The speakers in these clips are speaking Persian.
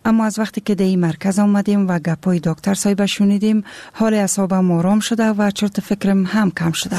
اما از وقتی که در این مرکز آمدیم و گپای دکتر صاحب شنیدیم، حال اعصابم آرام شده و چرت فکرم هم کم شده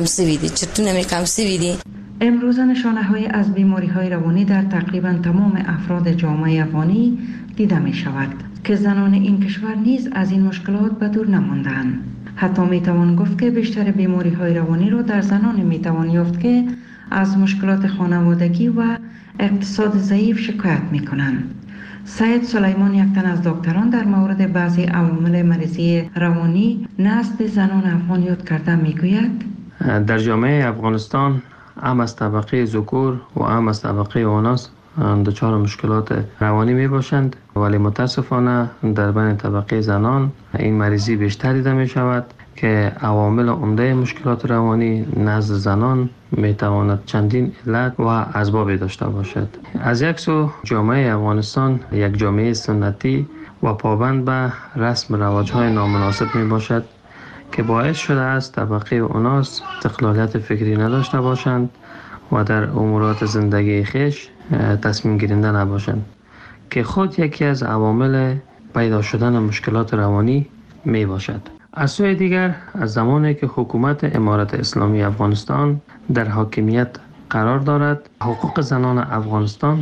است. امروز نشانه‌های از بیماری‌های روانی در تقریباً تمام افراد جامعه افغانی دیده می‌شود که زنان این کشور نیز از این مشکلات به دور نمانده‌اند. حتی می‌توان گفت که بیشتر بیماری‌های روانی را در زنان می‌توان یافت که از مشکلات خانوادگی و اقتصاد ضعیف شکایت می‌کنند. سید سلیمان، یک تن از دکتران، در مورد بعضی عوامل مریضی روانی نزد زنان افغان یاد کرده می‌گوید: در جامعه افغانستان هم از طبقه ذکور و هم از طبقه اناث دچار مشکلات روانی می باشند، ولی متاسفانه در بین طبقه زنان این مریضی بیشتر دیده می شود که عوامل عمده مشکلات روانی نزد زنان می تواند چندین علت و اسباب داشته باشد. از یک سو جامعه افغانستان یک جامعه سنتی و پابند به رسم و رواج‌های نامناسب می باشد که باعث شده است طبقه اناث استقلالیت فکری نداشته باشند و در امورات زندگی خویش تصمیم گیرنده نباشند که خود یکی از عوامل پیدا شدن مشکلات روانی می باشد. از سوی دیگر، از زمانی که حکومت امارت اسلامی افغانستان در حاکمیت قرار دارد، حقوق زنان افغانستان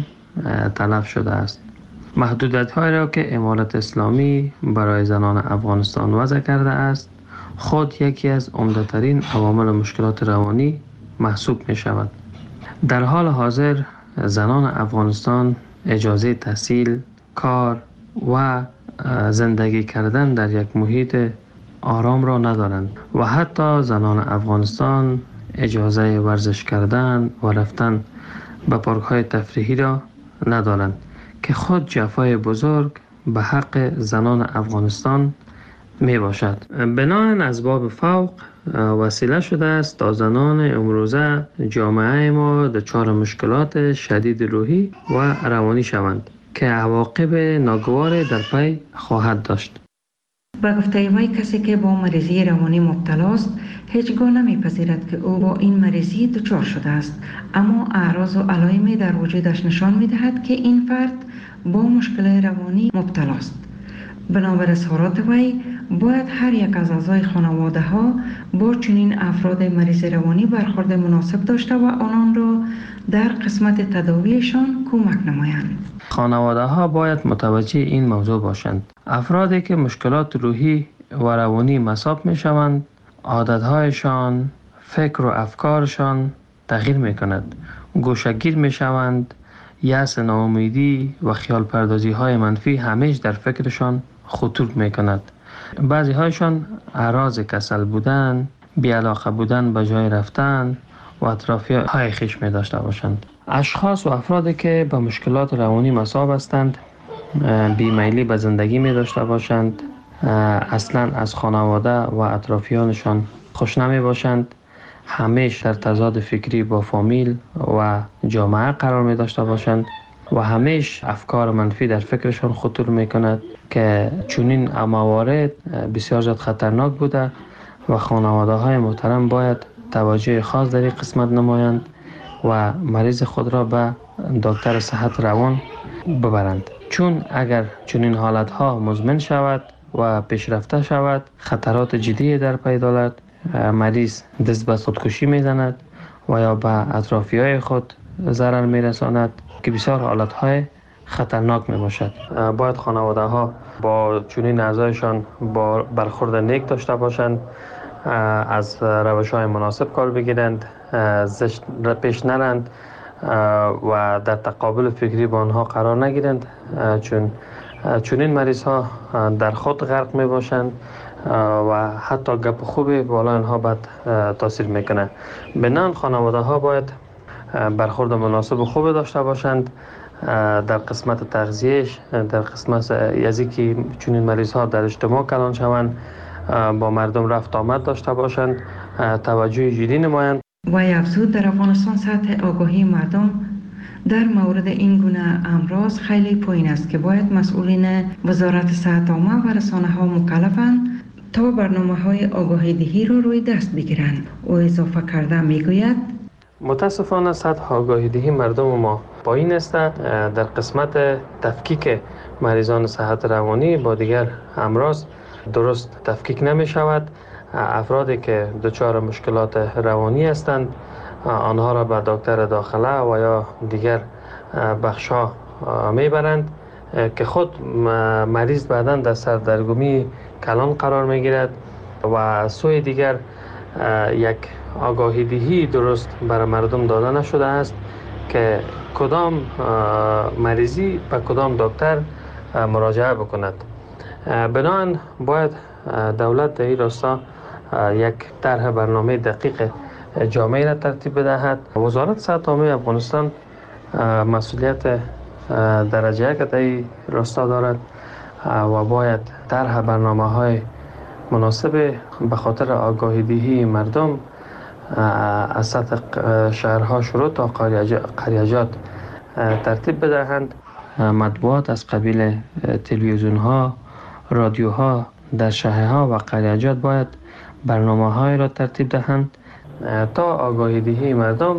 تلف شده است. محدودیت‌هایی را که امارت اسلامی برای زنان افغانستان وضع کرده است خود یکی از عمده‌ترین عوامل مشکلات روانی محسوب می شود. در حال حاضر زنان افغانستان اجازه تحصیل، کار و زندگی کردن در یک محیط آرام را ندارند و حتی زنان افغانستان اجازه ورزش کردن و رفتن به پارک‌های تفریحی را ندارند که خود جفای بزرگ به حق زنان افغانستان می باشد. بناهن اسباب فوق وسیله شده است تا زنان امروزه جامعه ما دچار مشکلات شدید روحی و روانی شوند که عواقب ناگوار در پی خواهد داشت. به گفته وی، کسی که با مریضی روانی مبتلا است هیچگاه نمیپذیرد که او با این مریضی دچار شده است، اما اعراض و علائمی در وجودش نشان میدهد که این فرد با مشکل روانی مبتلا است. بنابر اظهارات وی، باید هر یک از اعضای خانواده ها با چنین افراد مریض روانی برخورد مناسب داشته و آنان را در قسمت تداویشان کمک نمایند. خانواده ها باید متوجه این موضوع باشند. افرادی که مشکلات روحی و روانی مصاب می شوند، عادتهایشان، فکر و افکارشان تغییر می کند. گوشه‌گیر می شوند، یأس، ناامیدی و خیال پردازی های منفی همیشه در فکرشان خطور می کند. بعضی هایشان اعراض کسل بودن، بی‌علاقه بودن به جای رفتن و اطرافی های خویش می داشته باشند. اشخاص و افرادی که به مشکلات روانی مصاب هستند بیمیلی به زندگی می داشته باشند، اصلا از خانواده و اطرافیانشان خوش نمی باشند، همیشه در تضاد فکری با فامیل و جامعه قرار می داشته باشند و همیشه افکار منفی در فکرشان خطور می کند که چنین موارد بسیار زیاد خطرناک بوده و خانواده های محترم باید توجه خاص در این قسمت نمایند و مریض خود را به دکتر صحت روان ببرند، چون اگر چنین حالت ها مزمن شود و پیشرفته شود خطرات جدی در پی دارد. مریض دست به خودکشی میزند و یا به اطرافی های خود ضرر میرساند که بسیار حالت های خطرناک می باشد. باید خانواده ها با چنین اعضایشان با برخورد نیک داشته باشند، از روش های مناسب کار بگیرند، زشت پیش نرند و در تقابل فکری با آنها قرار نگیرند، چون چنین مریض ها در خود غرق می باشند و حتی گپ خوبی بالا آنها بد تاثیر میکنه. بنابراین خانواده ها باید برخورد مناسب و خوب داشته باشند در قسمت تغذیهش، در قسمت از اینکه چنین مریض ها در اجتماع کلان شوند، با مردم رفت آمد داشته باشند، توجه جدی نمایند. و افزود در افغانستان سطح آگاهی مردم در مورد این گونه امراض خیلی پایین است که باید مسئولین وزارت صحت عامه و رسانه ها مکلفند تا برنامه های آگاهی دهی را روی دست بگیرند. او اضافه کرده میگوید: متاسفانه سطح آگاهی دهی مردم ما پایین است. در قسمت تفکیک مریضان صحت روانی با دیگر امراض درست تفکیک نمی شود. افرادی که دچار مشکلات روانی هستند آنها را به دکتر داخله و یا دیگر بخش‌ها میبرند که خود مریض بعداً در سردرگمی کلان قرار میگیرد و سوی دیگر یک آگاهی دهی درست برای مردم داده نشده است که کدام مریضی به کدام دکتر مراجعه بکند. بنابراین باید دولت در این راستا یک طرح برنامه دقیق جامعی را ترتیب بدهد. وزارت صحت عامه افغانستان مسئولیت درجه یک در این راستا دارد و باید طرح برنامه‌های مناسب به خاطر آگاهی دهی مردم از سطح شهرها شروع تا قریجات ترتیب بدهند. مطبوعات از قبیل تلویزیون‌ها، رادیوها در شهرها و قریجات باید برنامه‌های را ترتیب دهند تا آگاهی دهی مردم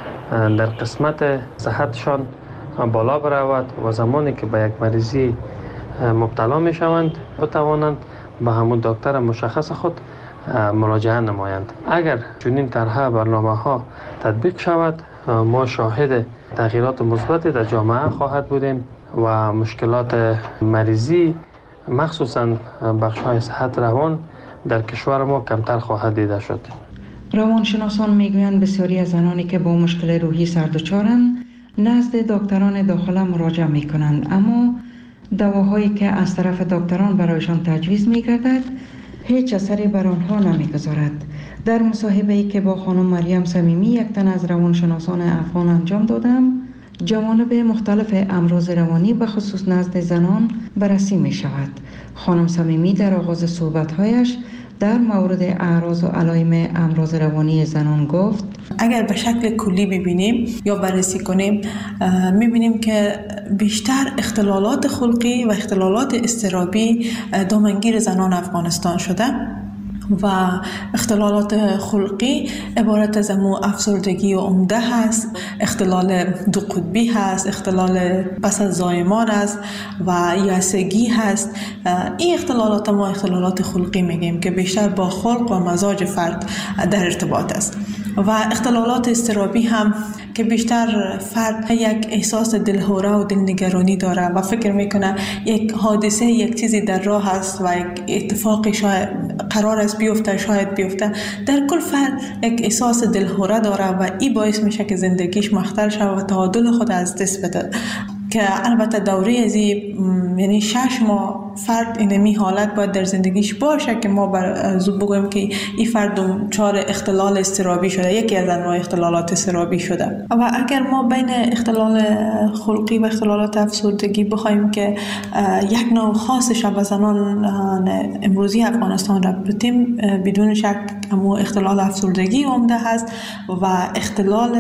در قسمت صحتشان بالا برود و زمانی که به یک مریضی مبتلا می شوند بتوانند به همون دکتر مشخص خود مراجعه نمایند. اگر چنین طرح برنامه‌ها تطبیق شود ما شاهد تغییرات مثبتی در جامعه خواهد بودیم و مشکلات مریضی مخصوصاً بخش‌های صحت روان در کشور ما کمتر خواهد دیده شد. روانشناسان میگویند بسیاری از زنانی که با مشکل روحی سردچارند نزد دکتران داخله مراجعه میکنند، اما دواهایی که از طرف دکتران برایشان تجویز میگردد هیچ اثری بر آنها نمیگذارد. در مصاحبه‌ای که با خانم مریم صمیمی یک تن از روانشناسان افغان انجام دادم، جوانب مختلف امراض روانی به خصوص نزد زنان بررسی می شود. خانم صمیمی در آغاز صحبت‌هایش در مورد اعراض و علائم امراض روانی زنان گفت: اگر به شکل کلی ببینیم یا بررسی کنیم می‌بینیم که بیشتر اختلالات خلقی و اختلالات اضطرابی دامنگیر زنان افغانستان شده و اختلالات خلقی عبارت از افسردگی عمده هست، اختلال دو قطبی هست، اختلال پس از زایمان است و یائسگی هست. این اختلالات ما اختلالات خلقی میگیم که بیشتر با خلق و مزاج فرد در ارتباط است. و اختلالات اضطرابی هم که بیشتر فرد یک احساس دلهوره و دلنگرانی داره و فکر میکنه یک حادثه، یک چیزی در راه است و یک اتفاقی شاید قرار است بیفته، شاید بیفته. در کل فرد یک احساس دلهوره داره و این باعث میشه که زندگیش مختل شود و تعادل خود از دست بده. که البته دوره از یعنی 6 ماه فرد اینمی حالت باید در زندگیش باشه که ما بگویم که این فرد دچار اختلال اضطرابی شده، یکی از انواع اختلالات اضطرابی شده. و اگر ما بین اختلال خلقی و اختلالات افسردگی بخوایم که یک نوع خاصش به زنان امروزی افغانستان را بتیم، بدون شک اما اختلال افسردگی عمده هست و اختلال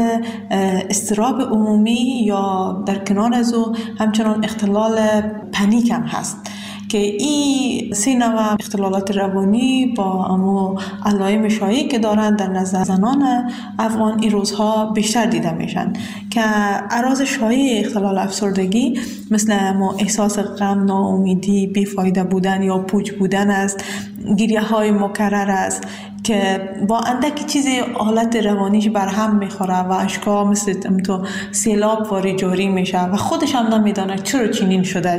اضطراب عمومی یا در کنار از او همچنان اختلال پنیک هم هست که این 3 نوع اختلالات روانی با امو علائم شایعی که دارند در نظر زنان افغان این روزها بیشتر دیده میشن که اعراض شایع اختلال افسردگی مثل امو احساس غم، ناامیدی، بیفایده بودن یا پوچ بودن است، گریه های مکرر است که با اندکی چیزی حالت روانیش برهم میخوره و اشکا مثل تو سیلاب واری جاری میشه و خودش هم نمیدانه چرا چنین شده،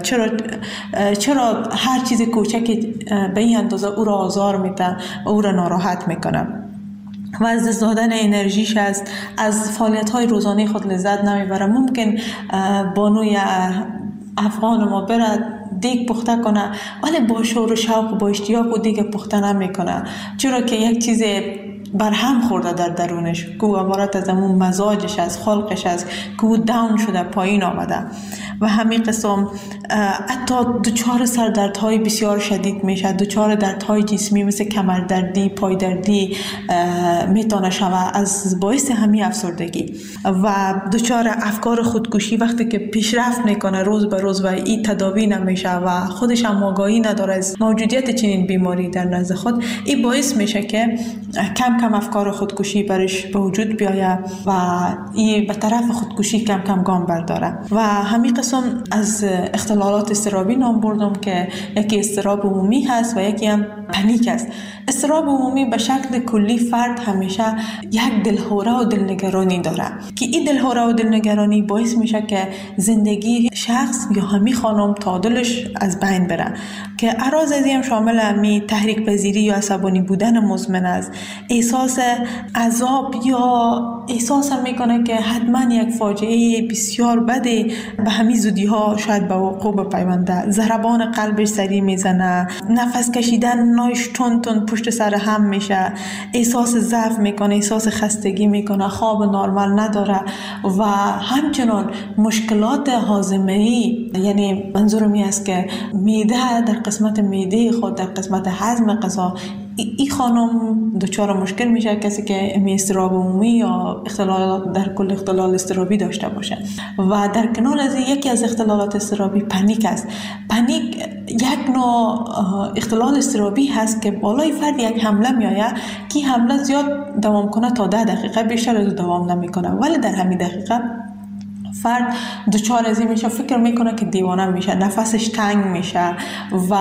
چرا هر چیز کوچکی به این اندازه او را آزار میده و او را ناراحت میکنه و از دست دادن انرژیش است، از فعالیت‌های روزانه خود لذت نمیبره. ممکن بانوی افغان ما برد دیگ پخته کنه ولی با شور و شوق و با اشتیاق و دیگ پخته نمیکنه، چرا که یک چیز برهم خورده در درونش که عبارت از اون مزاجش از خلقش است که او داون شده، پایین آمده و همین قسم حتی دچار سردردهای بسیار شدید میشه، دچار دردهای جسمی مثل کمردردی، پایدردی میتونه شوه از باعث همین افسردگی و دچار افکار خودکشی وقتی که پیشرفت میکنه روز به روز و این تداوی نمیشه و خودش هم آگاهی نداره از موجودیت چنین بیماری در نزد خود، این باعث میشه که کم کم افکار خودکشی برش به وجود بیایه و این به طرف خودکشی کم کم گام برداره. و همین قسم از اختلالات اضطرابی نام بردم که یکی اضطراب عمومی هست و یکی هم پنیک است. اضطراب عمومی به شکل کلی فرد همیشه یک دلهوره و دلنگرانی داره که این دلهوره و دلنگرانی باعث میشه که زندگی شخص یا همین خانم تعادلش از بین بره که اعراض از این شامل همی تحریک پذیری یا عصبانی بودن مزمن است، احساس عذاب یا احساس میکنه که حتما یک فاجعه بسیار بده به همین زودی ها شاید به وقوع بپیونده، ضربان قلبش سریع میزنه، نفس کشیدن نایش تون پشت سر هم میشه، احساس ضعف میکنه، احساس خستگی میکنه، خواب نرمال نداره و همچنان مشکلات هاضمه‌ای، یعنی منظورم این است که معده در قسمت معده خود در قسمت هضم غذا این خانم دچار مشکل میشه کسی که اضطراب عمومی یا اختلال در کل اختلال اضطرابی داشته باشه. و در کنار از یکی از اختلالات اضطرابی پنیک است. پنیک یک نوع اختلال اضطرابی هست که بالای فرد یک حمله میآید که حمله زیاد دوام کنه تا 10 دقیقه، بیشتر از دوام نمیکنه، ولی در همین دقیقه فرد دچار از این میشه، فکر میکنه که دیوانه میشه، نفسش تنگ میشه و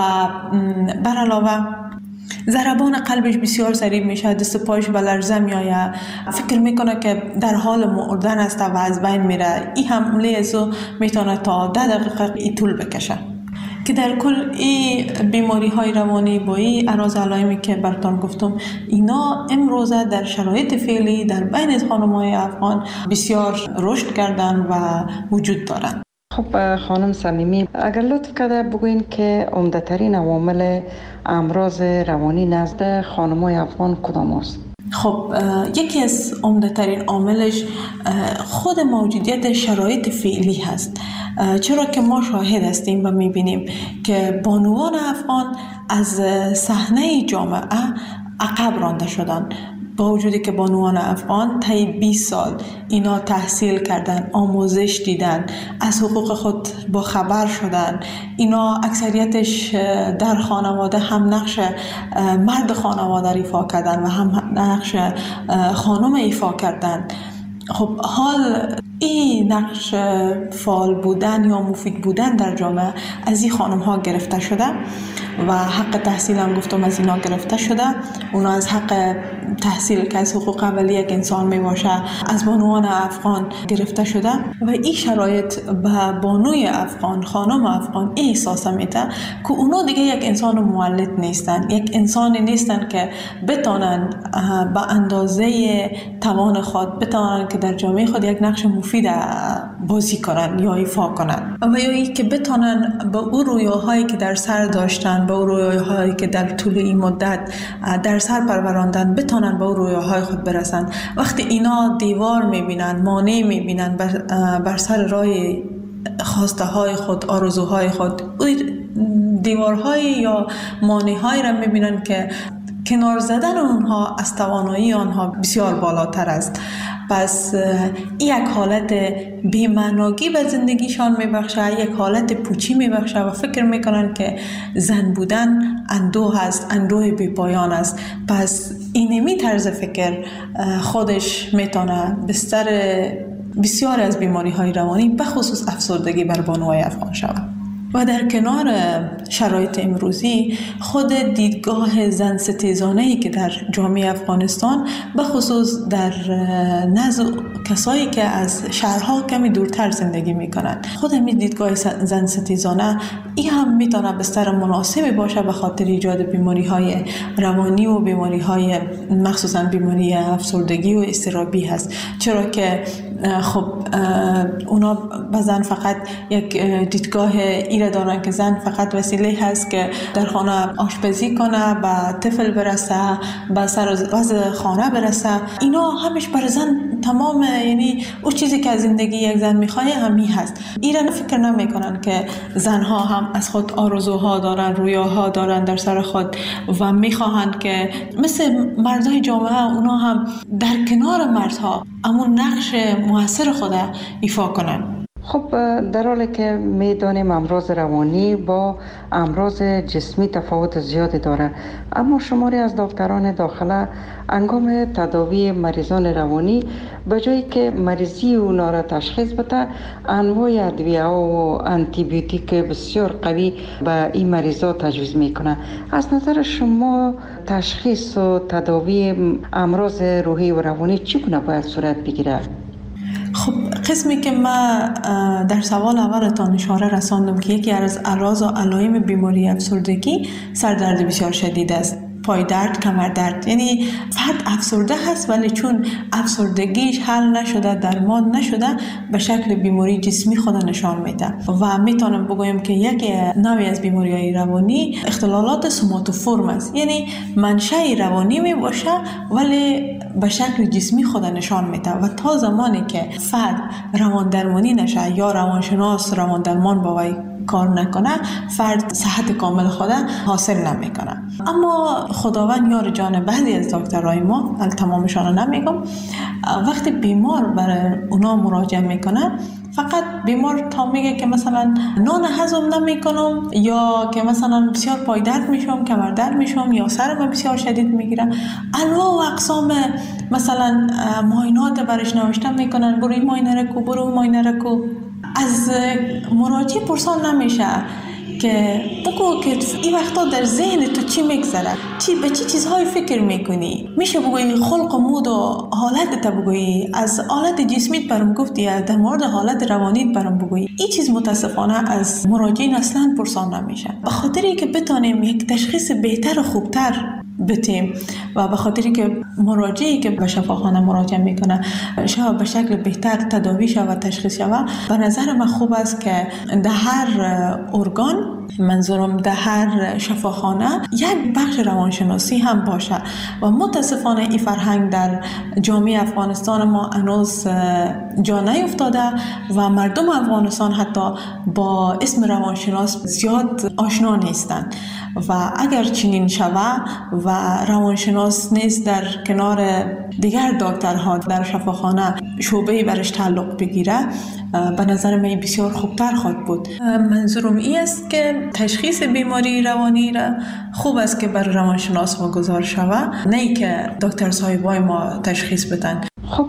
بر علاوه ضربان قلبش بسیار سریع میشه، دست پایش به لرزه میآید، فکر میکنه که در حال مردن است و از بین میره. این حمله ازو میتونه تا 10 دقیقه ای طول بکشه که در کل این بیماری های روانی با این اعراض علائمی که براتون گفتم اینا امروزه در شرایط فعلی در بین خانم‌های افغان بسیار رشد کردن و وجود دارن. خب خانم صمیمی، اگر لطف کرده بگوین که عمده ترین عوامل امراض روانی نزد خانم‌های افغان کدام است؟ خب یکی از عمده ترین عاملش خود موجودیت شرایط فعلی هست، چرا که ما شاهد هستیم و میبینیم که بانوان افغان از صحنه جامعه عقب رانده شدن، با وجودی که بانوان افغان طی 20 سال اینا تحصیل کردن، آموزش دیدن، از حقوق خود با خبر شدن، اینا اکثریتش در خانواده هم نقش مرد خانواده ایفا کردن و هم نقش خانم ایفا کردن. خب حال این نقش فعال بودن یا مفید بودن در جامعه از این خانم ها گرفته شده و حق تحصیل هم گفتم از اینا گرفته شده. اونا از حق تحصیل که از حقوق اولیه یک انسان می باشه از بانوان افغان گرفته شده و این شرایط به بانوی افغان، خانم افغان احساس میده که اونا دیگه یک انسان مولد نیستن، یک انسانی نیستن که بتونن به اندازه توان خود بتونن که در جامعه خود یک نقش مفید بازی کنن یا ایفا کنن و یا ای که بتونن به اون رویاهایی که در سر داشتن، به اون رویاهایی که در طول این مدت در سر پروراندن بتونن به اون رویاهای خود برسن. وقتی اینا دیوار میبینن، مانع میبینن بر سر راه خواسته های خود، آرزوهای خود، دیوارهای یا مانع‌هایی را میبینن که کنار زدن اونها از توانایی آنها بسیار بالاتر است. پس یک حالت بی‌معنایی به زندگیشان میبخشه، یک حالت پوچی میبخشه و فکر میکنن که زن بودن اندوه است، اندوه بی پایان است. پس اینمی طرز فکر خودش میتونه بستر بسیار از بیماری های روانی به خصوص افسردگی بر بانوهای افغان شود. و در کنار شرایط امروزی خود دیدگاه زن ستیزانه‌ای که در جامعه افغانستان به خصوص در نزد کسایی که از شهرها کمی دورتر زندگی میکنند، خود همین دیدگاه زن ستیزانه این هم میتونه بستر مناسبی باشه به خاطر ایجاد بیماری‌های روانی و بیماری‌های مخصوصا بیماری افسردگی و اضطرابی هست. چرا که خب اونا به زن فقط یک دیدگاه ایره دارن که زن فقط وسیله هست که در خانه آشپزی کنه، به طفل برسه، به سر و وضع خانه برسه. اینا همش برای زن تمام یعنی اون چیزی که از زندگی یک زن میخواد همین هست. ایران فکر نمیکنن که زنها هم از خود آرزوها دارن، رویاها دارن در سر خود و میخواهند که مثل مردای جامعه اونا هم در کنار مردها همون نقش موثر خود ایفا کنن. خب در حالی که میدانیم امراض روانی با امراض جسمی تفاوت زیادی داره، اما شماری از دکتران داخله هنگام تداوی مریضان روانی به جایی که مریضی اونا را تشخیص بده، انواع ادویه و آنتی بیوتیک بسیار قوی به این مریضا تجویز میکنه. از نظر شما تشخیص و تداوی امراض روحی و روانی چگونه باید صورت بگیره؟ خب قسمی که ما در سوال اولتان اشاره رساندم که یکی از اعراض و علائم بیماری افسردگی سردرد بسیار شدید است، پای درد، کمر درد. یعنی فرد افسرده هست ولی چون افسردگیش حل نشده، درمان نشده، به شکل بیماری جسمی خود نشان میده. و میتونم بگویم که یک نوعی از بیماری‌های روانی اختلالات سوماتوفورم است، یعنی منشأ روانی می باشه ولی به شکل جسمی خود نشان میده و تا زمانی که فرد روان درمانی نشه یا روانشناس روان درمان با وی کار نکنه، فرد صحت کامل خود حاصل نمیکنه. اما خداوند یار جان بعضی از دکترای ما، تمامشان نمیگم، وقتی بیمار برای اونا مراجعه میکنه، فقط بیمار تا میگه که مثلا نان هضم نمیکنم یا که مثلا بسیار پای درد میشم، کمر درد میشم یا سرم بسیار شدید میگیره، انواع و اقسام مثلا معاینات برش نوشته میکنن، برو این معاینه کو، برو معاینه کو. از مراجع پرسان نمیشه که بگو که این وقتا در ذهن تو چی میگذره، به چی چیزهای فکر میکنی. میشه بگوی خلق و مود و حالت تا بگوی، از حالت جسمیت برام گفتی، در مورد حالت روانیت برام بگوی. این چیز متاسفانه از مراجعین اصلا پرسان نمیشه، به خاطری که بتانیم یک تشخیص بهتر و خوبتر بتیم و به خاطری که مراجعی که به شفاخانه مراجعه میکنه شاید به شکل بهتر تداوی شود و تشخیص شود. به نظر من خوب است که در هر ارگان، منظورم در هر شفاخانه، یک بخش روانشناسی هم باشه و متاسفانه این فرهنگ در جامعه افغانستان ما هنوز جا نیفتاده و مردم افغانستان حتی با اسم روانشناس زیاد آشنا نیستند و اگر چنین شود و روانشناس نیز در کنار دیگر دکترها در شفاخانه شعبه‌ای برش تعلق بگیره، به نظر من بسیار خوبتر خواهد بود. منظورم این است که تشخیص بیماری روانی را خوب است که بر روانشناس واگذار شود، نه ای که دکتر صاحبای ما تشخیص بدن. خب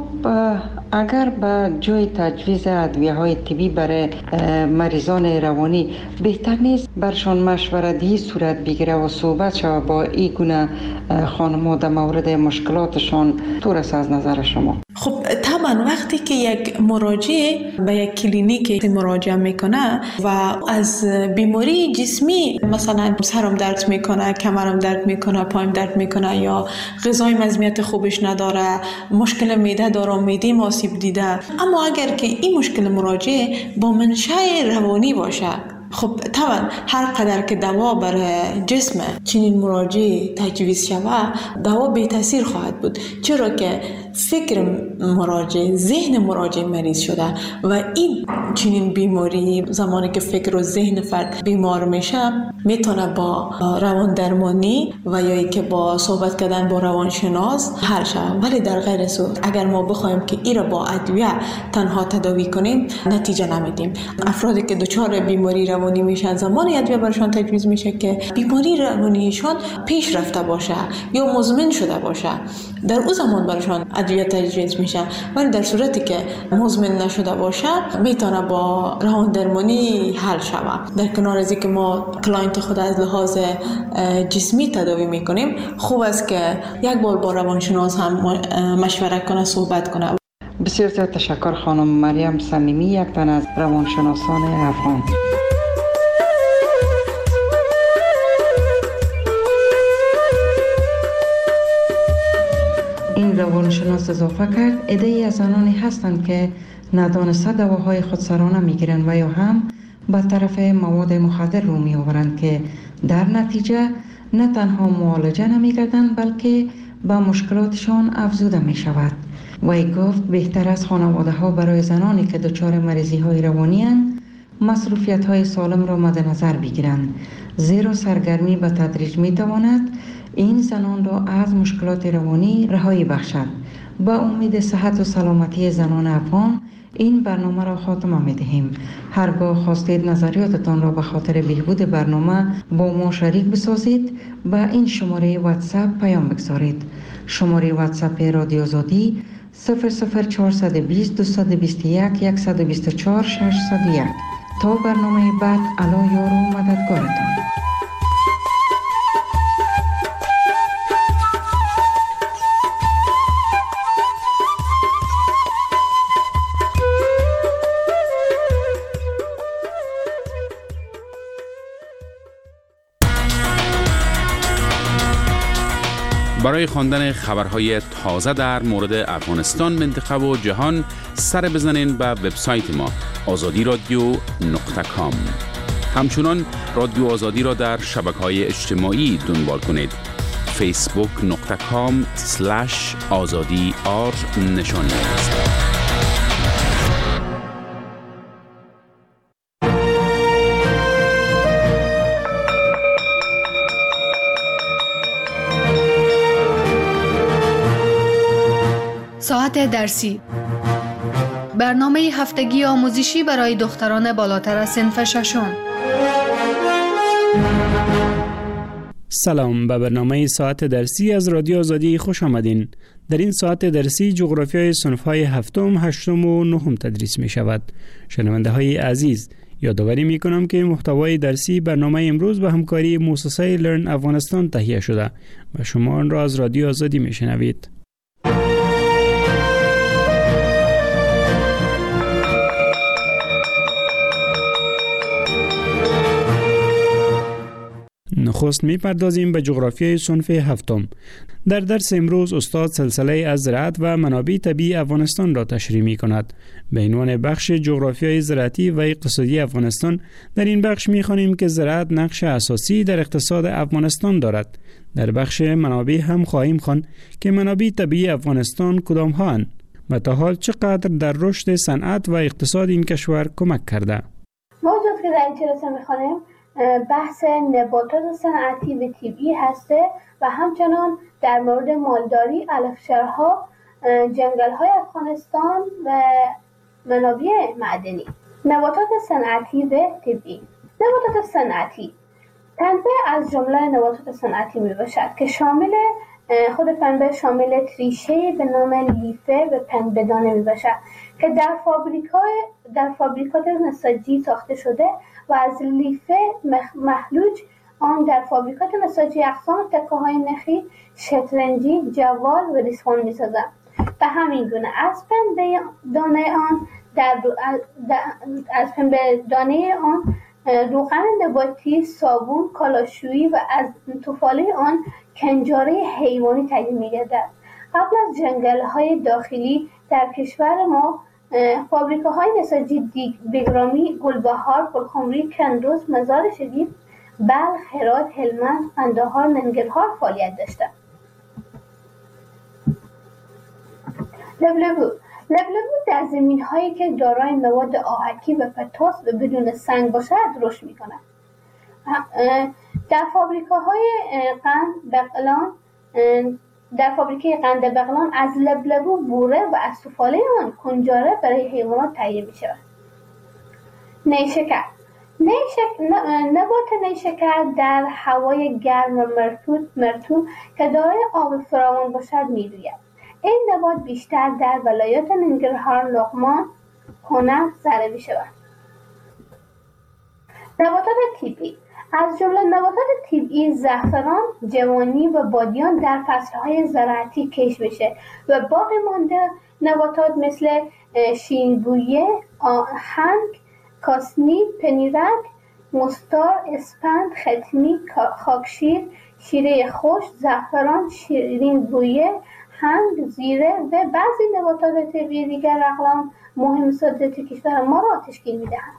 اگر به جای تجویز ادویه‌های طبی برای مریضان روانی بهتر نیست برشان مشورت دهی صورت بگیره و صحبت شود با این گونه خانم‌ها در مورد مشکلاتشان؟ طور است از نظر شما؟ خب طبعا وقتی که یک مراجع به یک کلینیک مراجعه میکنه و از بیماری جسمی، مثلا سرم درد میکنه، کمرم درد میکنه، پایم درد میکنه یا غذای مزمیت خوبش نداره، مشکل معده داره، معده آسیب دیده، اما اگر که این مشکل مراجع با منشأ روانی باشه، خب طبعا هر قدر که دوا برای جسم چنین مراجع تجویز شود، دوا بی تاثیر خواهد بود، چرا که فکر مراجع، ذهن مراجع مریض شده و این چنین بیماری زمانی که فکر و ذهن فرد بیمار میشه میتونه با روان درمانی و یا ای که با صحبت کردن با روانشناس حل شود. ولی در غیر صورت اگر ما بخوایم که این را با ادویه تنها تداوی کنیم نتیجه نمیدیم. افرادی که دچار بیماری روانی میشن زمانی ادویه برشان تجویز میشه که بیماری روانیشان پیش رفته باشه یا مزمن شده باشه، در اون زمان برشان ادویه تجویز میشه. ولی در صورتی که مزمن نشده باشه میتونه با روان درمانی حل شود. در کنار از اینکه ما کلاینت خود از لحاظ جسمی تداوی میکنیم، خوب است که یک بار با روانشناس هم مشوره کنه، صحبت کنه. بسیار زیاد تشکر خانم مریم صمیمی، یک تن از روانشناسان افغان. این روانشناس اضافه کرد عده‌ای از زنانی هستند که ندانسته دواهای خودسرانه میگیرند و یا هم به طرف مواد مخدر رو میآورند که در نتیجه نه تنها معالجه نمیگردند بلکه به مشکلاتشان افزوده می شود. وی گفت بهتر است خانواده ها برای زنانی که دچار مریضی های روانی اند مصروفیت های سالم را مد نظر بگیرند، زیرا سرگرمی به تدریج می تواند این زنان را از مشکلات روانی رهایی بخشد. با امید صحت و سلامتی زنان افغان این برنامه را خاتمه می دهیم. هرگاه خواستید نظریاتتان را به خاطر بهبود برنامه با ما شریک بسازید، به این شماره واتساپ پیام بگذارید. شماره واتساپ رادیو آزادی 00420 221 124 601. تا برنامه بعد، الله یار و مددگارتان. برای خواندن خبرهای تازه در مورد افغانستان، منطقه و جهان سر بزنین به وبسایت ما azadi.radio.com. همچنان رادیو آزادی را در شبکه‌های اجتماعی دنبال کنید. facebook.com/azadi_r نشان است. ساعت درسی، برنامه هفتگی آموزشی برای دختران بالاتر از صنف ششم. سلام، به برنامه ساعت درسی از رادیو آزادی خوش آمدین. در این ساعت درسی جغرافیای صنف‌های هفتم، هشتم و نهم تدریس می شود. شنونده های عزیز، یادآوری می کنم که محتوای درسی برنامه امروز به همکاری مؤسسه لرن افغانستان تهیه شده و شما آن را از رادیو آزادی می شنوید. نخست می‌پردازیم به جغرافیای صنف هفتم. در درس امروز استاد سلسله از زراعت و منابع طبیعی افغانستان را تشریح می‌کند. به عنوان بخش جغرافیای زراعتی و اقتصادی افغانستان، در این بخش می‌خوانیم که زراعت نقش اساسی در اقتصاد افغانستان دارد. در بخش منابع هم خواهیم خواند که منابع طبیعی افغانستان کدام ها اند و تا حال چقدر در رشد صنعت و اقتصاد این کشور کمک کرده. موضوعی که در این جلسه می‌خوانیم بحث نباتات صنعتی و طبیعی هسته و همچنان در مورد مالداری، علفشارها، جنگل‌های افغانستان و منابع معدنی. نباتات صنعتی و طبیعی. نباتات صنعتی پنبه از جمله نباتات صنعتی میباشد که خود پنبه شامل ریشه به نام لیفه و پنبه‌دانه میباشد که در فابریکات نساجی ساخته شده و از لیفه مخلوج آن در فابریکات نساجی اقسام تکه‌های نخی، شطرنجی، جوال و ریسمان می‌سازند. به همین گونه از پنبه دانه آن روغن نباتی، صابون، کالاشویی و از توفاله آن کنجاره حیوانی تهیه می‌گردد. قبل از جنگل‌های داخلی در کشور ما فابریکه‌های نساجی بگرامی، گلبهار، پرخمری، کندوز، مزار شریف، بلخ، هرات، هلمند، قندهار، ننگرهار فعالیت داشتند. لبلبو در زمین‌هایی که دارای مواد آهکی و پتاس و بدون سنگ باشد رشد می‌کند. در فابریکه قند بغلان از لبلبو بوره و از توفاله آن کنجاره برای حیوانات تهیه می شود. نیشکر نبات نیشکر در هوای گرم و مرطوب که دارای آب فراوان باشد می روید. این نبات بیشتر در ولایات ننگرهار، لغمان، کنر زرع می شود. نباتات طبیعی از جمله نباتات طبیعی زعفران، جوانی و بادیان در فصلهای زراعتی کشت میشه و باقی مانده نباتات مثل شیرین‌بویه، آهنگ، کاسنی، پنیرک، مستار، اسپند، ختمی، خاکشیر، شیره خشک، زعفران، شیرین‌بویه، هنگ، زیره و بعضی نباتات طبیعی دیگر اقلام مهم صادراتی کشور ما را تشکیل میدهند.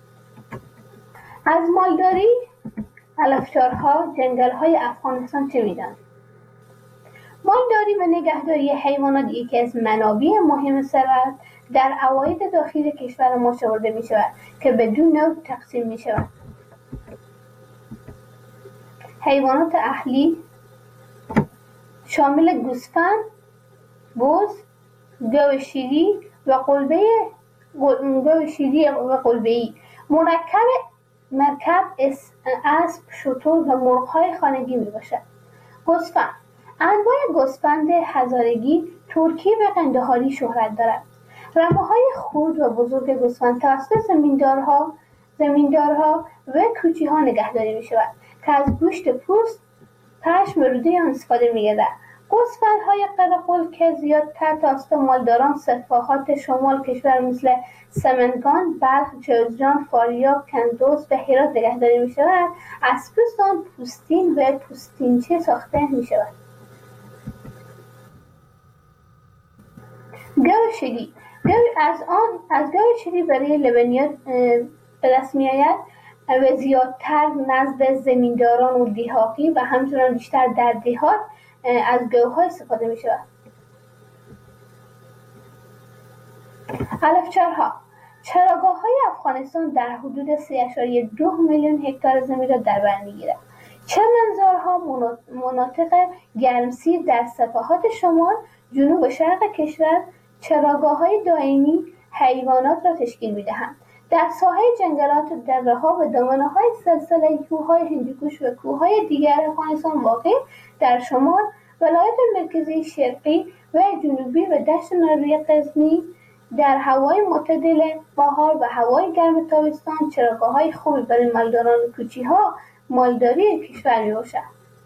از مالداری، علفشارها، جنگل‌های افغانستان چه می‌دانید؟ مالداری و نگهداری حیوانات یکی از منابع مهم ثروت در عواید داخلی کشور ما شمرده می شود که بدون نوع تقسیم می شود. حیوانات اهلی شامل گوسفند، بز، گاو شیری و قلبه‌ای، مرکب، اسب، شتر و مرغ‌های خانگی میباشد. گوسفند. انواع گوسفند هزارگی، ترکی و قندهاری شهرت دارد. رمه‌های خرد و بزرگ گوسفند توسط زمیندارها و کوچی‌ها نگهداری می‌شود که از گوشت پوست، پشم و روده آن استفاده می‌گردد. گوسفندهای قرقل که زیادتر توسط مالداران سفاحات شمال کشور مثل سمنگان، بلخ، جوزجان، فاریاب، کندوز و هرات نگهداری می‌شود، از پوست آن پوستین و پوستینچه ساخته می‌شود. گاو شیری. از گاو شیری برای لبنیات به دست می‌آید و زیادتر نزد زمینداران و دیهاتی و همچنان بیشتر در دیهات از گاوها استفاده می شود. علفچرها. چراگاه‌های افغانستان در حدود 3.2 میلیون هکتار زمین را در بر می‌گیرد. چمنزارها مناطق گرمسیر در سواحل شمال، جنوب و شرق کشور چراگاه‌های دائمی حیوانات را تشکیل می‌دهند. در ساحه جنگلات، دره‌ها و دامنه‌های سلسله کوه‌های هندوکش و کوه‌های دیگر افغانستان واقع در شمال، ولایت مرکزی، شرقی و جنوبی و دشت ناروی غزنی در هوای معتدل بهار و هوای گرم تابستان چراگاه‌های خوبی برای مالداران و کوچی‌ها مالداری کشور می‌باشد.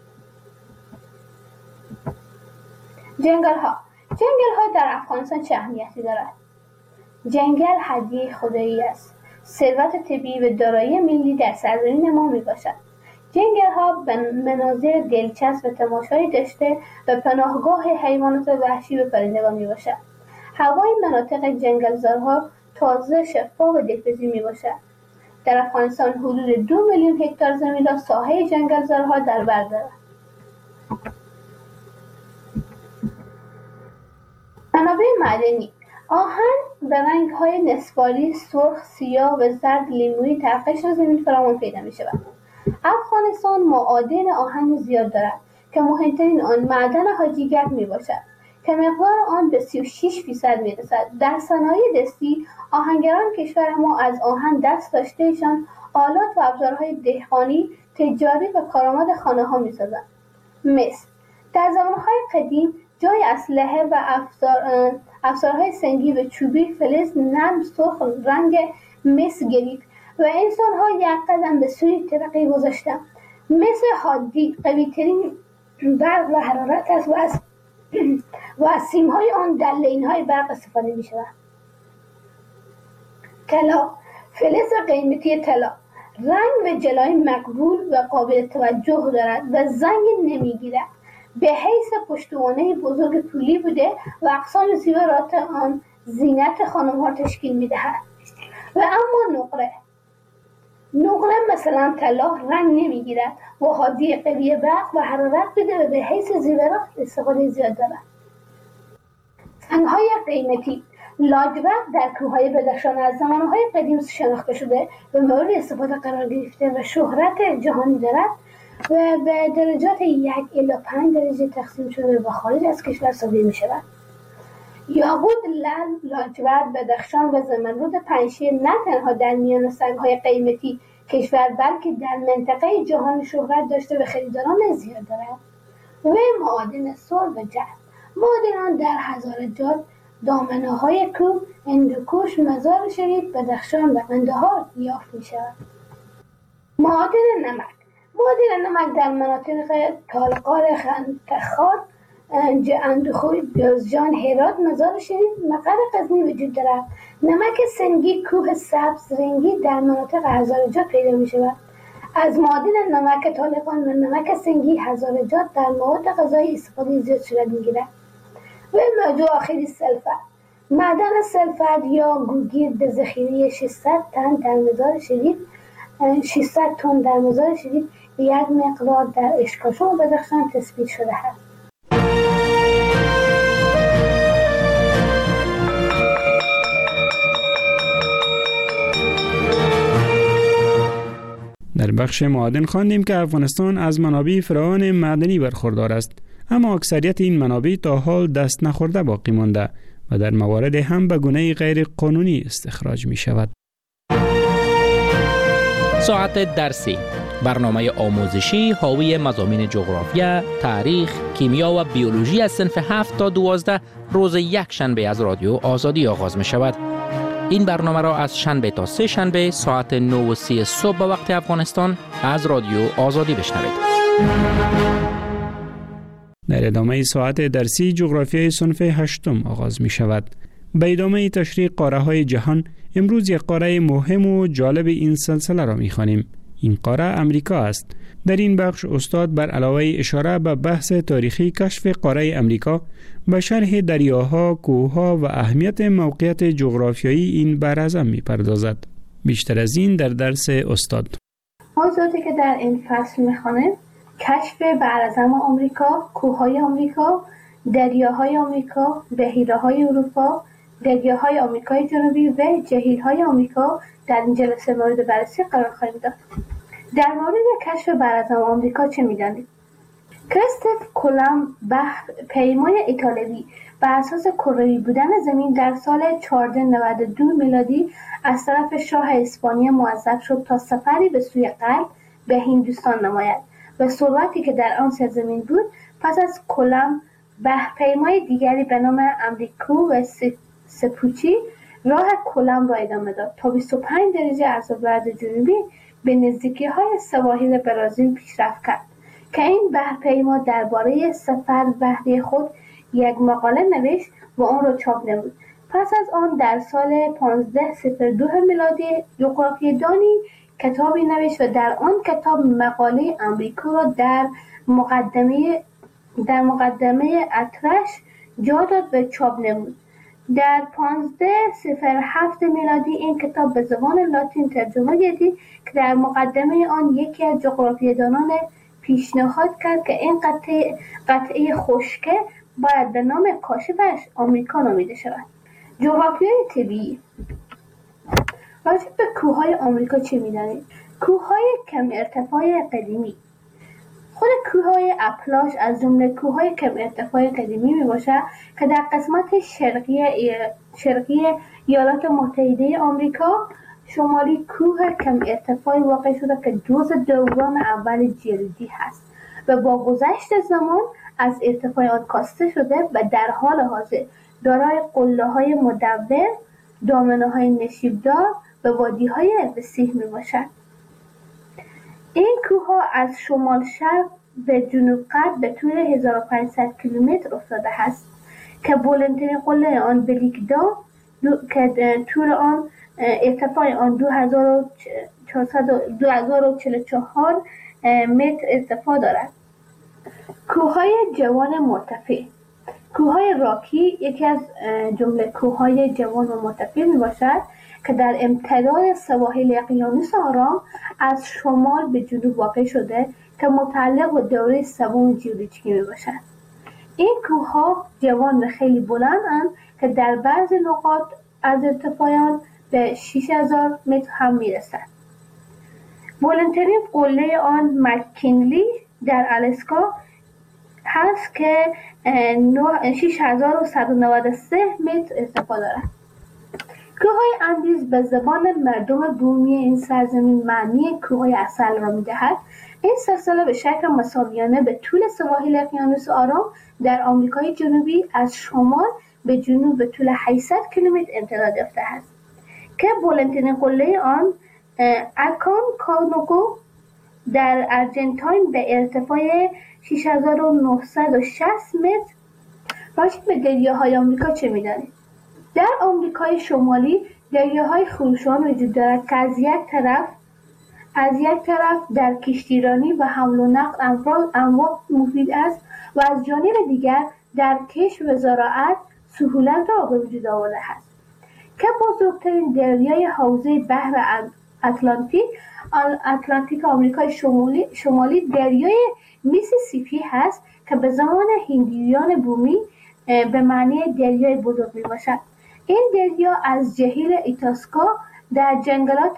جنگل‌ها در افغانستان چه اهمیتی دارد؟ جنگل هدیه خدایی است. ثروت طبیعی و دارایی ملی در سرزمین ما میباشد. جنگل‌ها به مناظر دلچسب و تماشایی داشته و پناهگاه حیوانات وحشی و پرندگان میباشد. هوای مناطق جنگلزارها تازه، شفاف و دلپذیر میباشد. در افغانستان حدود 2 میلیون هکتار زمین را ساحه جنگلزارها در بر دارد. منابع معدنی. آهن به رنگ‌های نصفاری، سرخ، سیاه و زرد لیمویی در قشر زمین فراوان پیدا می‌شود. افغانستان معادن آهن زیاد دارد که مهمترین آن معدن حاجیگک میباشد که مقدار آن به 36% میرسد. در صنایع دستی آهنگران کشور ما از آهن دست داشتهشان آلات و ابزارهای دهقانی، تجاری و کارآمد خانه‌ها می‌سازند. مس در زمانهای قدیم جای اسلحه و افزارهای سنگی و چوبی فلز نرم سرخ رنگ مس گرفت و انسان‌ها یک قدم به سوی ترقی گذاشتند. مس حادی قوی‌ترین برق و حرارت است و از سیم‌های آن در لین‌های برق استفاده می‌شود. طلا. فلز قیمتی طلا رنگ و جلای مقبول و قابل توجه دارد و زنگ نمی‌گیرد. به حیث پشتوانه بزرگ پولی بوده و اقسام زیورات آن زینت خانم‌ها تشکیل می‌دهد. و اما نقره مثلا طلا رنگ نمی‌گیرد و حادی قوی برق و حرارت بوده و به حیث زیورات استفاده زیاد دارد. سنگ‌های قیمتی. لاجورد در کوههای بدخشان از زمانهای قدیم شناخته شده و مورد استفاده قرار گرفته و شهرت جهانی دارد و به درجات 1 الی 5 درجه تقسیم شده و خارج از کشور صادر می‌شود. یاقوت، لعل، لاجورد، بدخشان و زمرد پنجشیر نه تنها در میان سنگ‌های قیمتی کشور بلکه در منطقه جهان شهرت داشته و خریداران زیاد دارد. و معادن سر و جرم. معادنان در هزارجات، دامنه‌های کوه، هندوکش، مزار شریف، بدخشان و قندهار یافت می‌شود. معادن نمک در مناطق تالقار، خنکخار، اندخوی، جوزجان، هرات، مزار شریف، مقر غزنی وجود دارد. نمک سنگی کوه سبز رنگی در مناطق هزارجات پیدا می شود. از معادن نمک طالقان و نمک سنگی هزارجات در مواد غذایی استفاده زیاد صورت می گیرد. و موضوع آخری سلفر. معدن سلفر یا گوگیر به ذخیره 600 تن در مزار شریف یک مقدار در اشکاشان و بدخشان تثبیت شده است. بخش معادن خواندیم که افغانستان از منابع فراوان معدنی برخوردار است، اما اکثریت این منابع تا حال دست نخورده باقی مانده و در موارد هم به گونه غیر قانونی استخراج می شود. ساعت درسی، برنامه آموزشی حاوی مضامین جغرافیا، تاریخ، کیمیا و بیولوژی از صنف 7 تا 12 روز یک شنبه از رادیو آزادی آغاز می شود. این برنامه را از شنبه تا سه شنبه ساعت 9:30 صبح به وقت افغانستان از رادیو آزادی بشنوید. در ادامه ساعت درسی جغرافیای صنف 8 آغاز می شود. به ادامه تشریح قاره های جهان امروز یک قاره مهم و جالب این سلسله را می خوانیم. این قاره امریکا است. در این بخش استاد بر علاوه اشاره به بحث تاریخی کشف قاره امریکا به شرح دریاها، کوهها و اهمیت موقعیت جغرافیایی این براعظم می پردازد. بیشتر از این در درس استاد. موضوعی که در این فصل می خوانیم کشف براعظم آمریکا، کوههای آمریکا، دریاهای آمریکا، بحیره‌های اروپا، دریاهای آمریکای جنوبی و جهیل‌های آمریکا در این جلسه مورد بررسی قرار خواهیم داد. در مورد کشف براعظم آمریکا چه می‌دانید؟ کریستوف کلمب پیمای ایتالیایی بر اساس کروی بودن زمین در سال 1492 میلادی از طرف شاه اسپانیا موظف شد تا سفری به سوی غرب به هندوستان نماید و ثروتی که در آن سرزمین بود. پس از کلمب پیمای دیگری به نام امریکو و سپوچی راه کلمب را ادامه داد تا 25 درجه از ابراز جنوبی به نزدیکی‌های سواحل برزیل پیشرفت کرد که این بحرپیما درباره سفر بحری خود یک مقاله نوشت و آن را چاپ نمود. پس از آن در سال 1502 میلادی جغرافیه‌دانی کتابی نوشت و در آن کتاب مقاله امریکا را در مقدمه اطرش جا داد و چاپ نمود. در 1507 میلادی این کتاب به زبان لاتین ترجمه گردید که در مقدمه آن یکی از جغرافیه‌دانان پیشنهاد کرد که این قطعه خشکه باید به نام کاشفش آمریکا نامیده شود. جغرافیای طبیعی. راجع به کوههای آمریکا چه می‌دانید؟ کوههای کم ارتفاع قدیمی. خود کوههای اپلاش از جمله کوههای کم ارتفاع قدیمی میباشد که در قسمت شرقی ایالات متحده آمریکا شمالی کوه کم ارتفاعی واقع شده که جزء دوران اول جلدی هست و با گذشت زمان از ارتفاع آن کاسته شده و در حال حاضر دارای قله‌های مدور، دامنه‌های نشیبدار و وادی‌های وسیع میباشد. این کوه‌ها از شمال شرق به جنوب غرب به طول 1500 کیلومتر افتاده است که بلندترین قله آن بلیکدا که طول آن ارتفاع آن 2044 متر ارتفاع دارد. کوههای جوان مرتفع. کوههای راکی یکی از جمله کوههای جوان و مرتفع میباشد که در امتداد سواحل اقیانوس آرام از شمال به جنوب واقع شده که متعلق به دوره سوم ژئولوژیکی میباشد. این کوهها جوان و خیلی بلندند که در بعضی نقاط از ارتفاع آن به 6000 متر هم میرسد. بلندترین قله آن مک‌کینلی در آلاسکا هست که 6193 متر ارتفاع دارد. کوههای اندیز به زبان مردم بومی این سرزمین معنی کوههای اصل را می‌دهد. این سلسله به شکل مساویانه به طول سواحل اقیانوس آرام در آمریکای جنوبی از شمال به جنوب به طول 800 کیلومتر امتداد یافته است که بلندترین قله آن اکونکاگوا در آرژانتین به ارتفاع 6960 متر. راجع به دریاهای آمریکا چه می‌دانید؟ در آمریکای شمالی دریاهای خروشان وجود دارد که از یک طرف در کشتیرانی و حمل و نقل انواع مفید است و از جانب دیگر در کشت و زراعت سهولت را به وجود آورده است که بزرگترین دریای حوزه بحر اتلانتیک آمریکای شمالی دریای میسیسیپی هست که به زمان هندیان بومی به معنی دریای بزرگ می باشد. این دریا از جهیل ایتاسکا در جنگلات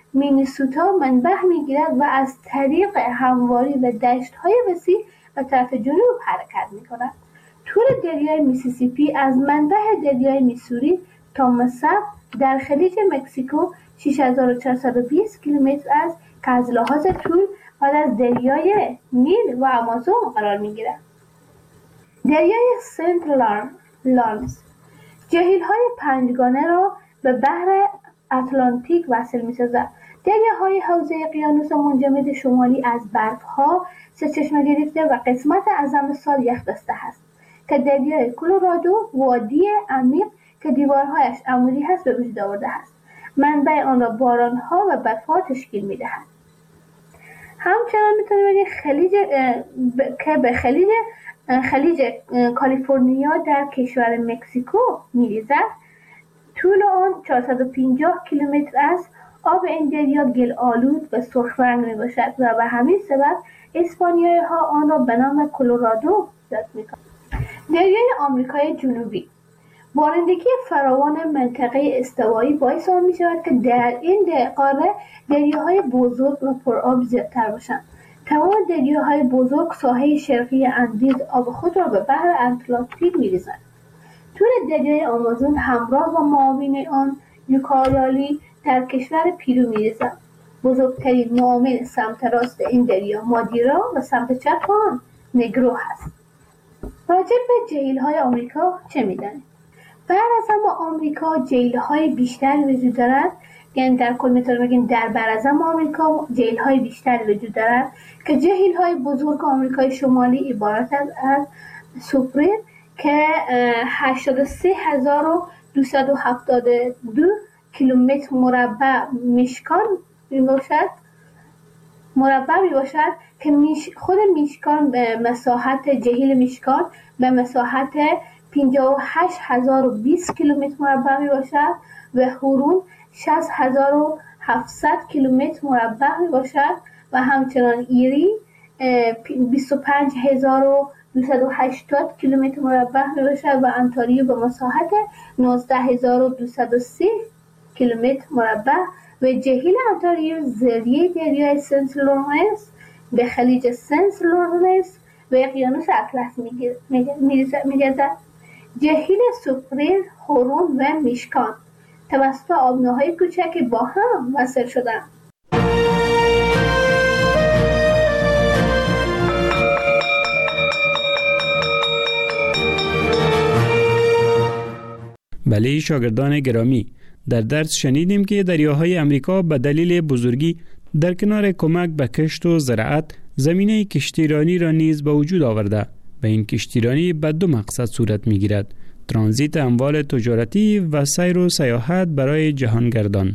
مینیسوتا منبع میگیرد و از طریق همواری و دشت‌های وسیع به طرف جنوب حرکت میکند. طول دریای میسیسیپی از منبع دریای میسوری تا مصب در خلیج مکزیکو 6420 کیلومتر است که از لحاظ طول بعد از دریای نیل و آمازون قرار میگیرد. دریای سنت لارنس جهیل‌های پنجگانه را به بحر اتلانتیک وصل می‌سازد. دریاهای حوزه اقیانوس منجمد شمالی از برف‌ها سرچشمه گرفته و قسمت اعظم سال یخ بسته است که دریای کلرادو وادی عمیق که دیوارهایش عمودی هست به وجود آورده است. منبع آن را باران‌ها و برف‌ها تشکیل می‌دهد. همچنان می‌تونیم بگیم به خلیج کالیفرنیا در کشور مکزیکو می‌ریزد. طول آن 450 کیلومتر است. آب این دریا گل آلود و سرخ رنگ میباشد و به همین سبب اسپانیایی ها آن را به نام کلرادو یاد میکنند. دریای آمریکای جنوبی بارندگی فراوان منطقه استوایی باعث آن میشود که در این قاره دریاهای بزرگ و پرآب زیادتر باشند. تمام دریاهای بزرگ ساحه شرقی اندیز آب خود را به بحر اتلانتیک می‌ریزند. طول دریای آمازون همراه با معاون آن یوکایالی در کشور پیرو می‌ریزد. بزرگترین معاون سمت راست این دریا مادیرا و سمت چپ آن نگرو هست. راجع به جهیل‌های آمریکا چه می‌دانید؟ براعظم آمریکا جهیل‌های بیشتری وجود دارد. یعنی در کل میتونیم بگیم در براعظم آمریکا جهیل‌های بیشتری وجود دارد که جهیل‌های بزرگ آمریکای شمالی عبارت از سوپریر که 83272 کیلومتر مربع میباشد که خود میشکان به مساحت جهیل میشکان به مساحت 58020 کیلومتر مربع میباشد و هورون 60700 کیلومتر مربع میباشد و همچنان ایری 25280 کیلومتر مربع میباشد و انتاریو به مساحت 19230 کیلومتر مربع و جهیل انتاریو ذریعه دریای سنت لورنس به خلیج سنت لورنس و اقیانوس اطلس می‌گردد. جهیل سوپریر، هورون و میشکان توسط آبنه‌های کوچک با هم وصل شدند. بله شاگردان گرامی، در درس شنیدیم که دریاهای امریکا به دلیل بزرگی در کنار کمک به کشت و زراعت زمینه کشتیرانی را نیز به وجود آورده و این کشتیرانی به دو مقصد صورت می گیرد: ترانزیت اموال تجارتی و سیر و سیاحت برای جهانگردان.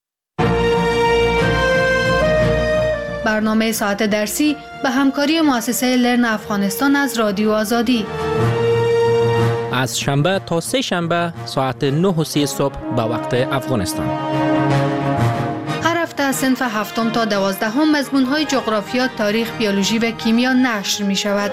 برنامه ساعت درسی به همکاری مؤسسه لرن افغانستان از رادیو آزادی از شنبه تا سه شنبه ساعت 9:30 صبح به وقت افغانستان. هر هفته از صنف 7 تا 12 مضمون‌های جغرافیا، تاریخ، بیولوژی و کیمیا نشر می شود.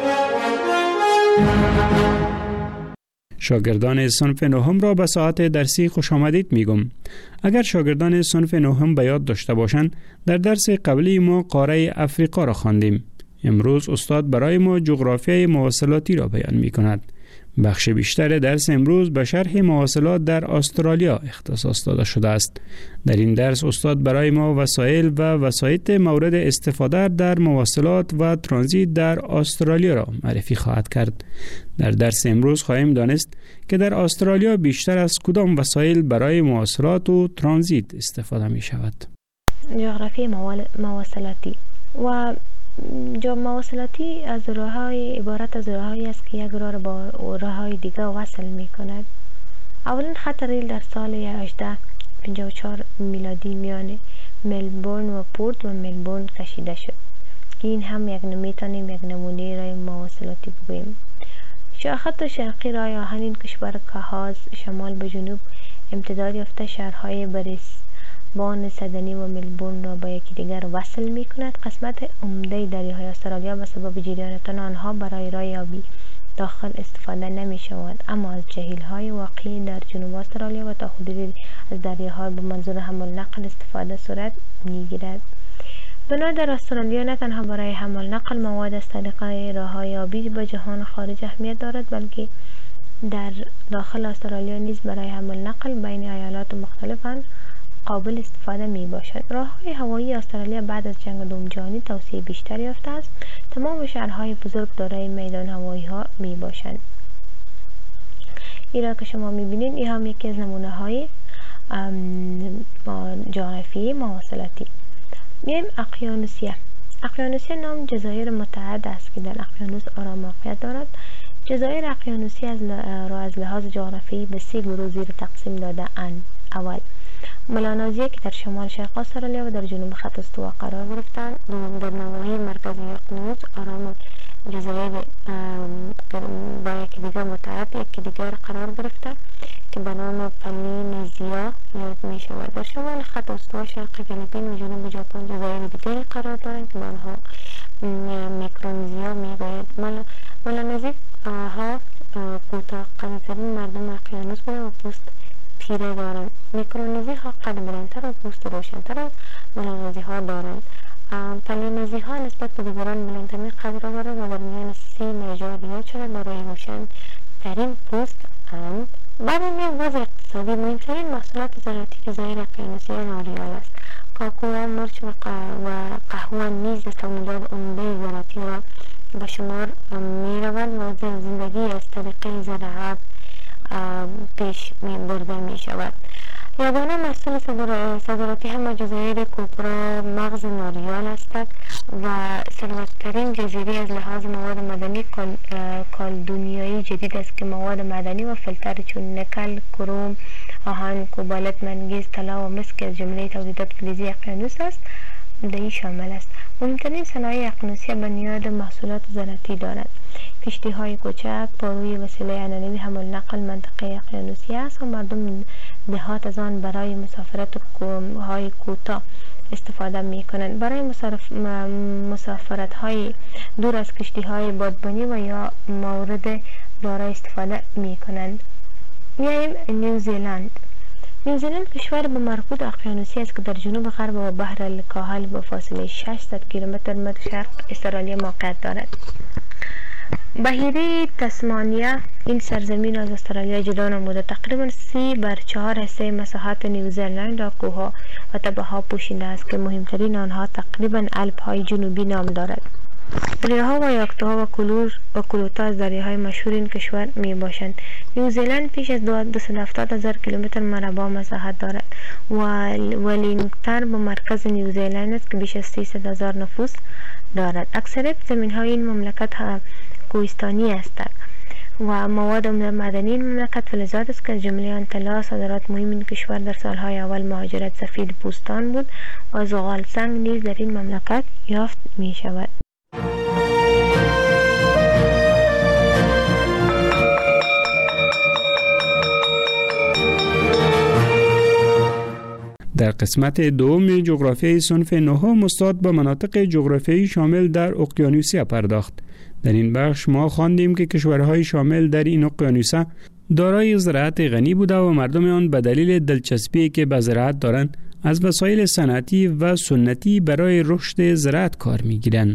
شاگردان صنف 9 را به ساعت درسی خوش آمدید میگم. اگر شاگردان صنف 9 به یاد داشته باشند، در درس قبلی ما قاره افریقا را خواندیم. امروز استاد برای ما جغرافیای مواصلاتی را بیان می کند. بخش بیشتر درس امروز به شرح مواصلات در استرالیا اختصاص داده شده است. در این درس استاد برای ما وسایل و وسایط مورد استفاده در مواصلات و ترانزیت در استرالیا را معرفی خواهد کرد. در درس امروز خواهیم دانست که در استرالیا بیشتر از کدام وسایل برای مواصلات و ترانزیت استفاده می شود. جغرافی مواصلاتی و مواصلاتی از راه‌های عبارت از راه‌هایی است که یک راه را با راه‌های دیگر وصل می‌کند. اولین خط ریل در سال 1854 میلادی میان ملبورن و پورت و ملبورن کشیده شد که این هم میتونیم یک نمونه راه مواصلاتی بگوییم. خط شرقی راه آهن این کشور که از شمال به جنوب امتداد یافته شهرهای بریسبان، سیدنی و ملبورن را با یکی دیگر وصل می کند. قسمت عمده دریاهای استرالیا به سبب جریان آنها برای راه آبی داخل استفاده نمی شود، اما از جهیل‌های واقعی در جنوب استرالیا و تا حدودی از دریاها به منظور حمل نقل استفاده صورت می گیرد. بنا در استرالیا نه تنها برای حمل نقل مواد از طریق راه‌های آبی به جهان خارج اهمیت دارد، بلکه در داخل استرالیا نیز برای حمل نقل بین ایالات مختلف قابل استفاده می باشد. راه‌های هوایی استرالیا بعد از جنگ دوم جهانی توسعه بیشتر یافته است. تمام شهرهای بزرگ دارای میدان هوایی ها می باشند. این را که شما می بینید این هم یکی از نمونه های جغرافیایی مواصلاتی. میایم اقیانوسیه. اقیانوسیه نام جزایر متعدد است که در اقیانوس آرام موقعیت دارد. جزایر اقیانوسی را از لحاظ جغرافیایی به 3 گروه زیر تقسیم داده اند. اول، ملانزیه که در شمال شرق استرالیا و در جنوب خط استوا قرار گرفتند. دوم، در نواحی مرکزی اقیانوس آرام جزایر با یکی دیگر متعدد یکی دیگر قرار گرفته که به نام پلینزیا یاد می شود. در شمال خط استوا شرق فیلیپین و جنوب ژاپن جزایر دیگری قرار دارند که به آنها میکرونزیا می گوید. ملانزی ها کوتاه قدترین مردم اقیانوس بودند و پوست تیره دارند. میکرونزی ها قد بلندتر و پوست روشنتر از ملانزی ها دارند. پلینزی ها نسبت به دیگران بلندترین قد را دارند و در میان 30 معیار یاد شده برای روشن ترین پوست اند. بعد میان وضع اقتصادی، مهمترین محصولات زراعتی جزایر اقیانوسی ناریال است. کاکو و مرچ و قهوه نیز از تولیدات عمده زراعتی را به شمار می روند و زندگی از طریق زراعت پیش برده می شود. یگانه محصول صادراتی هم جزایر کوپرا مغز ناریال هستند و ثروت‌ترین جزیره از لحاظ مواد مدنی کالدونیایی جدید است که مواد مدنی و فلتر چون نکل، کروم، آهن، کوبالت، منگیز، طلا و مس که از جمله تولیدات فلزی اقیانوس است در این شامل است. مهمترین صنایع اقیانوسی بنیاد محصولات زراعتی دارد. کشتی های کوچک پاروی وسیله عنعنوی حمل نقل منطقه اقیانوسی است و مردم دهات از آن برای مسافرت های کوتاه استفاده می کنند. برای مسافرت های دور از کشتی های بادبانی و یا مورد دارا استفاده می کنند. میایم نیوزیلند. نیوزیلند کشور به مربوط اقیانوسی است که در جنوب غرب و بحر الکاهل به فاصله 600 کیلومتر شرق استرالیا موقعیت دارد. بحیره تسمانیا این سرزمین از استرالیا جدا نموده. تقریبا 3/4 حصه مساحت نیوزیلند را کوهها و تپه‌ها پوشیده است که مهمترین آنها تقریبا الپ‌های جنوبی نام دارد. دریاها و یاکتوها و کلوتا از دریاهای مشهور این کشور می باشند. نیوزیلند پیش از 270,000 کیلومتر مربع مساحت دارد. ولینگتن به مرکز نیوزیلند است که بیش از 300,000 نفوس دارد. اکثریت زمین های این مملکت کوهستانی هستند و مواد معدنی این مملکت فلزات است که از جمله آن طلا. صادرات مهم این کشور در سالهای اول مهاجرت سفید پوستان بود و زغال سنگ نیز در این مملکت یافت می شود. در قسمت دوم جغرافیای صنف نهم استاد به مناطق جغرافیایی شامل در اقیانوسیه پرداخت. در این بخش ما خواندیم که کشورهای شامل در این اقیانوسه دارای زراعت غنی بوده و مردم آن به دلیل دلچسبی که به زراعت دارند از وسایل صنعتی و سنتی برای رشد زراعت کار می‌گیرند.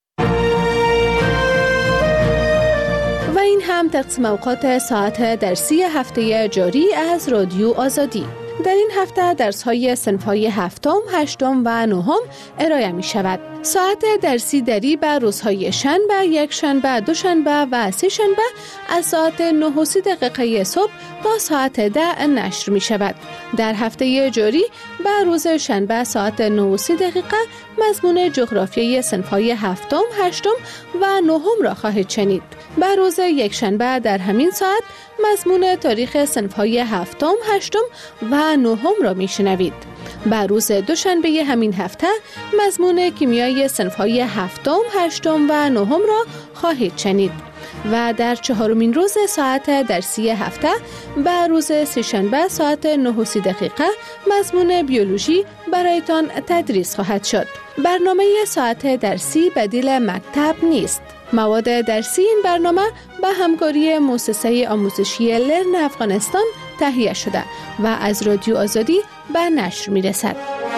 و این هم تقسیم اوقات ساعت درسی هفته جاری از رادیو آزادی. در این هفته درس‌های صنف‌های هفتم، هشتم و نهم ارائه می شود. ساعت درسی دری به روزهای شنبه، یک شنبه، دوشنبه و سه شنبه از ساعت 9:30 صبح تا ساعت 10 نشر می شود. در هفته جاری به روز شنبه ساعت 9:30 مضمون جغرافیای صنف‌های هفتم، هشتم و نهم را خواهید شنید. به روز یک شنبه در همین ساعت مضمون تاریخ صنف‌های هفتم، هشتم و نهم را میشنوید. به روز دوشنبه همین هفته مضمون کیمیای صنف‌های هفتم، هشتم و نهم را خواهید شنید. و در چهارمین روز ساعت درسی هفته به روز سه‌شنبه ساعت 9:30 مضمون بیولوژی برایتان تدریس خواهد شد. برنامه ساعت درسی بدیل مکتب نیست. مواد درسی این برنامه به همکاری مؤسسه آموزشی لرن افغانستان تهیه شده و از رادیو آزادی به نشر می رسد.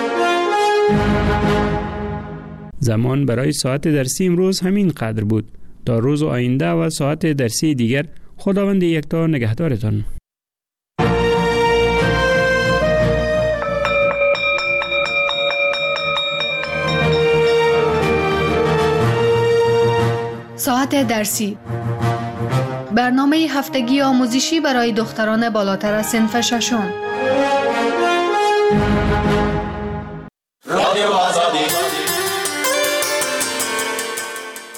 زمان برای ساعت درسی امروز همین قدر بود. تا روز آینده و ساعت درسی دیگر خداوند یکتا نگهدارتان. ساعت درسی، برنامه هفتگی آموزشی برای دختران بالاتر از صنف ششم. رادیو